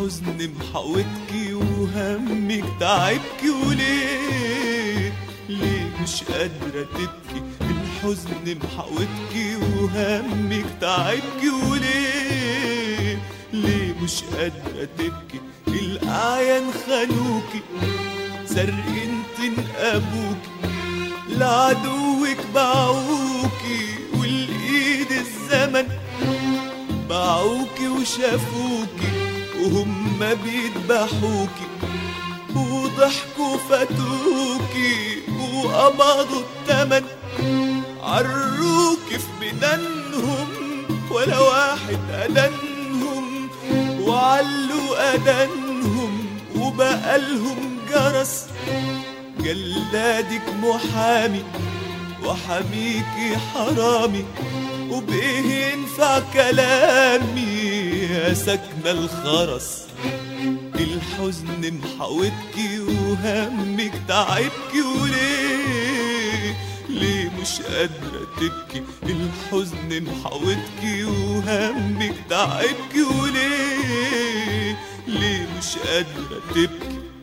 الحزن محوطكي وهمك تعبكي، وليه ليه مش قادرة تبكي؟ الحزن محوطكي وهمك تعبكي، وليه ليه مش قادرة تبكي؟ الأعيان خانوكي سرقين ابوكي، لعدوك باعوكي والإيد الزمن باعوكي وشافوكي وهم بيذبحوكي، وضحكوا فاتوكي وقبضوا التمن، عروكي في بدنهم ولا واحد أدنهم، وعلوا أدنهم وبقالهم جرس. جلادك محامي وحميكي حرامي، وبإيه ينفع كلامي يا سكنة الخرس؟ الحزن محوطكي وهمك تعبكي، وليه ليه مش قادرة تبكي؟ الحزن محوطكي وهمك تعبكي، وليه ليه مش قادرة تبكي؟